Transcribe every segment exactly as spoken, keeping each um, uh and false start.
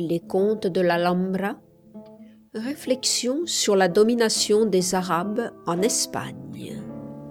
Les contes de l'Alhambra. Réflexion sur la domination des Arabes en Espagne.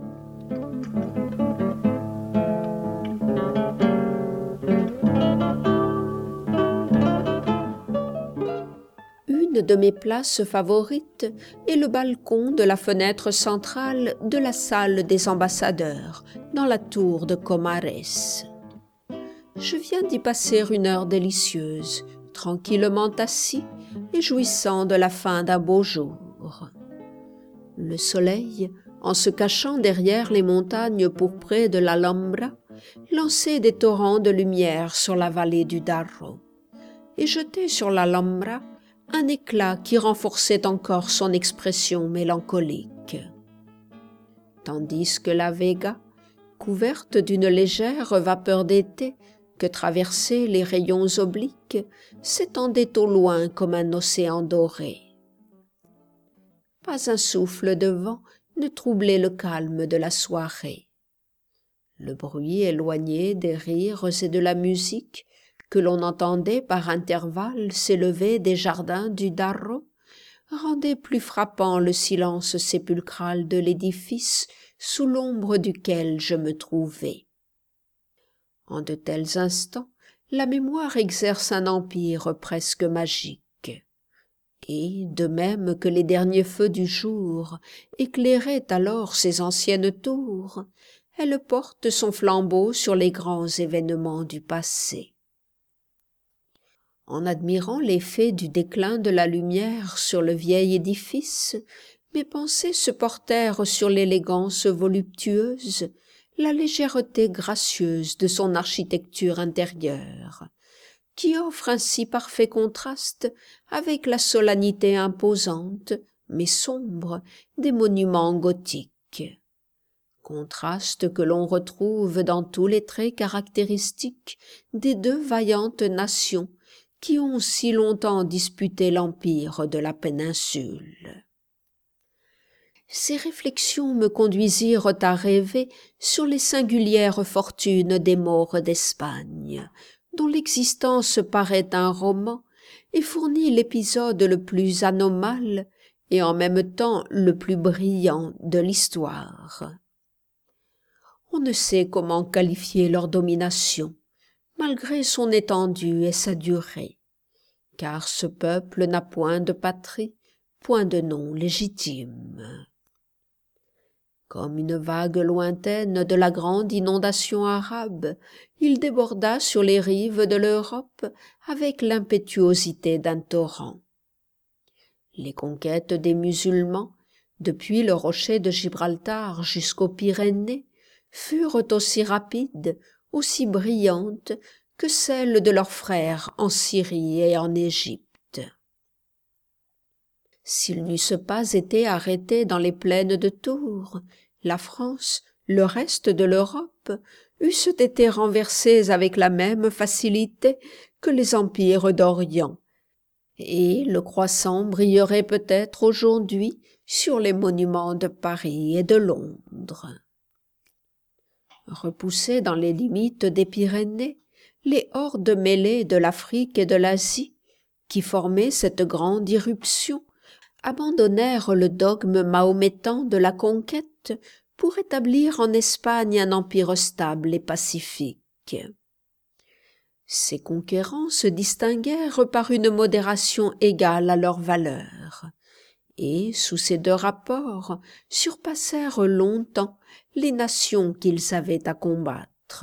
Une de mes places favorites est le balcon de la fenêtre centrale de la salle des ambassadeurs, dans la tour de Comares. Je viens d'y passer une heure délicieuse, tranquillement assis et jouissant de la fin d'un beau jour. Le soleil, en se cachant derrière les montagnes pourprées de l'Alhambra, lançait des torrents de lumière sur la vallée du Darro et jetait sur l'Alhambra un éclat qui renforçait encore son expression mélancolique. Tandis que la Vega, couverte d'une légère vapeur d'été que traversaient les rayons obliques, s'étendait au loin comme un océan doré. Pas un souffle de vent ne troublait le calme de la soirée. Le bruit éloigné des rires et de la musique que l'on entendait par intervalles s'élever des jardins du Darro rendait plus frappant le silence sépulcral de l'édifice sous l'ombre duquel je me trouvais. En de tels instants, la mémoire exerce un empire presque magique. Et, de même que les derniers feux du jour éclairaient alors ces anciennes tours, elle porte son flambeau sur les grands événements du passé. En admirant l'effet du déclin de la lumière sur le vieil édifice, mes pensées se portèrent sur l'élégance voluptueuse, la légèreté gracieuse de son architecture intérieure, qui offre un si parfait contraste avec la solennité imposante, mais sombre, des monuments gothiques. Contraste que l'on retrouve dans tous les traits caractéristiques des deux vaillantes nations qui ont si longtemps disputé l'empire de la péninsule. Ces réflexions me conduisirent à rêver sur les singulières fortunes des Maures d'Espagne, dont l'existence paraît un roman et fournit l'épisode le plus anormal et en même temps le plus brillant de l'histoire. On ne sait comment qualifier leur domination, malgré son étendue et sa durée, car ce peuple n'a point de patrie, point de nom légitime. Comme une vague lointaine de la grande inondation arabe, il déborda sur les rives de l'Europe avec l'impétuosité d'un torrent. Les conquêtes des musulmans, depuis le rocher de Gibraltar jusqu'aux Pyrénées, furent aussi rapides, aussi brillantes que celles de leurs frères en Syrie et en Égypte. S'ils n'eussent pas été arrêtés dans les plaines de Tours, la France, le reste de l'Europe, eussent été renversés avec la même facilité que les empires d'Orient, et le croissant brillerait peut-être aujourd'hui sur les monuments de Paris et de Londres. Repoussés dans les limites des Pyrénées, les hordes mêlées de l'Afrique et de l'Asie, qui formaient cette grande irruption, abandonnèrent le dogme mahométan de la conquête pour établir en Espagne un empire stable et pacifique. Ces conquérants se distinguèrent par une modération égale à leur valeur, et, sous ces deux rapports, surpassèrent longtemps les nations qu'ils avaient à combattre.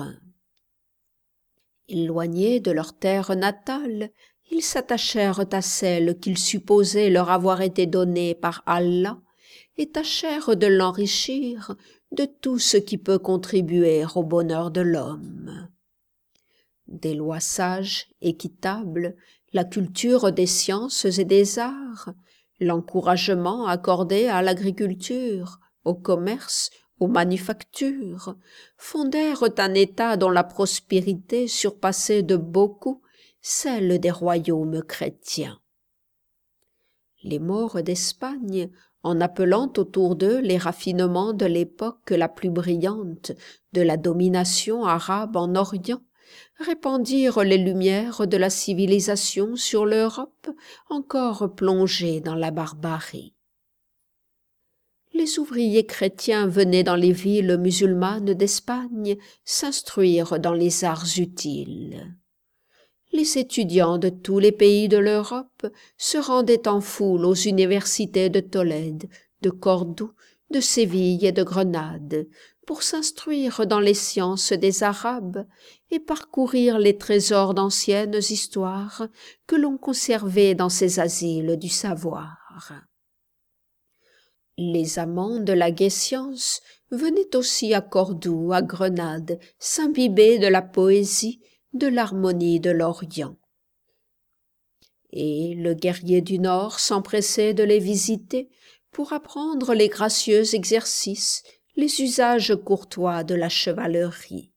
Éloignés de leur terre natale, ils s'attachèrent à celle qu'ils supposaient leur avoir été donnée par Allah et tâchèrent de l'enrichir de tout ce qui peut contribuer au bonheur de l'homme. Des lois sages, équitables, la culture des sciences et des arts, l'encouragement accordé à l'agriculture, au commerce, aux manufactures, fondèrent un État dont la prospérité surpassait de beaucoup celle des royaumes chrétiens. Les Maures d'Espagne, en appelant autour d'eux les raffinements de l'époque la plus brillante de la domination arabe en Orient, répandirent les lumières de la civilisation sur l'Europe encore plongée dans la barbarie. Les ouvriers chrétiens venaient dans les villes musulmanes d'Espagne s'instruire dans les arts utiles. Les étudiants de tous les pays de l'Europe se rendaient en foule aux universités de Tolède, de Cordoue, de Séville et de Grenade, pour s'instruire dans les sciences des Arabes et parcourir les trésors d'anciennes histoires que l'on conservait dans ces asiles du savoir. Les amants de la gaie science venaient aussi à Cordoue, à Grenade, s'imbiber de la poésie, de l'harmonie de l'Orient. Et le guerrier du Nord s'empressait de les visiter pour apprendre les gracieux exercices, les usages courtois de la chevalerie.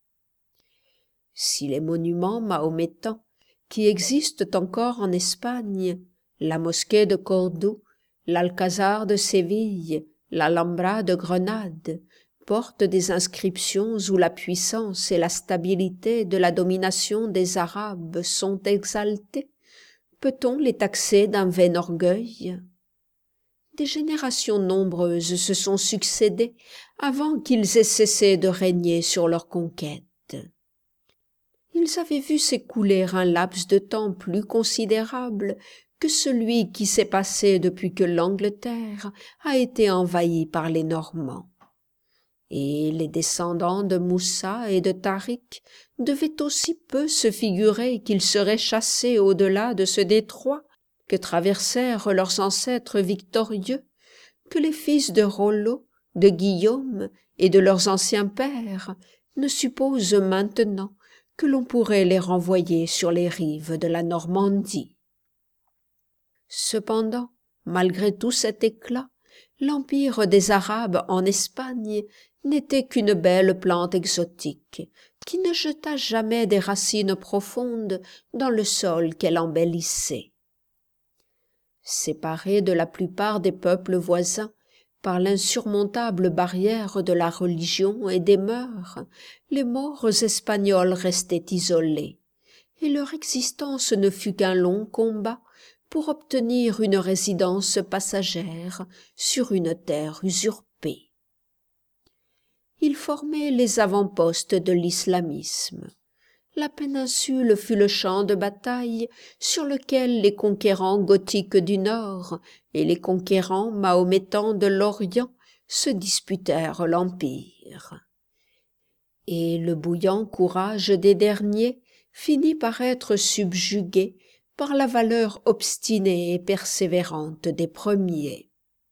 Si les monuments mahométans qui existent encore en Espagne, la mosquée de Cordoue, l'Alcazar de Séville, l'Alhambra de Grenade, portent des inscriptions où la puissance et la stabilité de la domination des Arabes sont exaltées, peut-on les taxer d'un vain orgueil? Des générations nombreuses se sont succédé avant qu'ils aient cessé de régner sur leurs conquêtes. Ils avaient vu s'écouler un laps de temps plus considérable que celui qui s'est passé depuis que l'Angleterre a été envahie par les Normands. Et les descendants de Moussa et de Tariq devaient aussi peu se figurer qu'ils seraient chassés au-delà de ce détroit que traversèrent leurs ancêtres victorieux, que les fils de Rollo, de Guillaume et de leurs anciens pères ne supposent maintenant que l'on pourrait les renvoyer sur les rives de la Normandie. Cependant, malgré tout cet éclat, l'empire des Arabes en Espagne n'était qu'une belle plante exotique, qui ne jeta jamais des racines profondes dans le sol qu'elle embellissait. Séparée de la plupart des peuples voisins par l'insurmontable barrière de la religion et des mœurs, les Maures espagnols restaient isolés, et leur existence ne fut qu'un long combat pour obtenir une résidence passagère sur une terre usurpée. Ils formaient les avant-postes de l'islamisme. La péninsule fut le champ de bataille sur lequel les conquérants gothiques du Nord et les conquérants mahométans de l'Orient se disputèrent l'empire. Et le bouillant courage des derniers finit par être subjugué par la valeur obstinée et persévérante des premiers.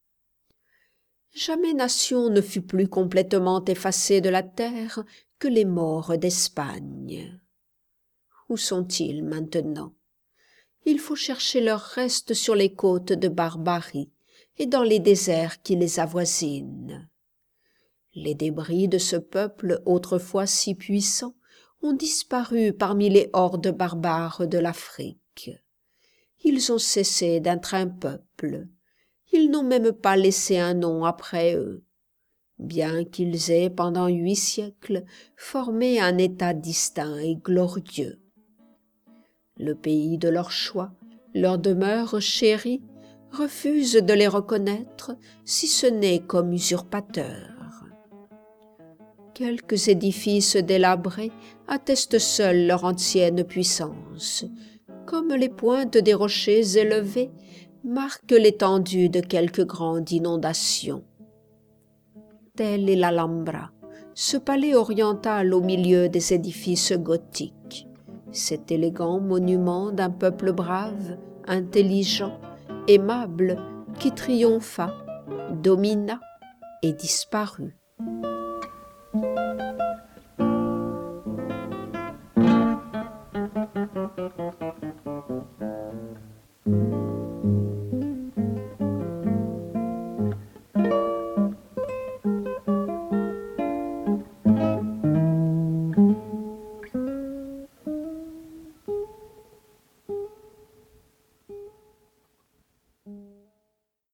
Jamais nation ne fut plus complètement effacée de la terre que les Maures d'Espagne. Où sont-ils maintenant? Il faut chercher leurs restes sur les côtes de Barbarie et dans les déserts qui les avoisinent. Les débris de ce peuple autrefois si puissant ont disparu parmi les hordes barbares de l'Afrique. Ils ont cessé d'être un peuple. Ils n'ont même pas laissé un nom après eux, bien qu'ils aient pendant huit siècles formé un État distinct et glorieux. Le pays de leur choix, leur demeure chérie, refuse de les reconnaître si ce n'est comme usurpateurs. Quelques édifices délabrés attestent seuls leur ancienne puissance, comme les pointes des rochers élevés marquent l'étendue de quelque grande inondation. Telle est l'Alhambra, ce palais oriental au milieu des édifices gothiques, cet élégant monument d'un peuple brave, intelligent, aimable, qui triompha, domina et disparut.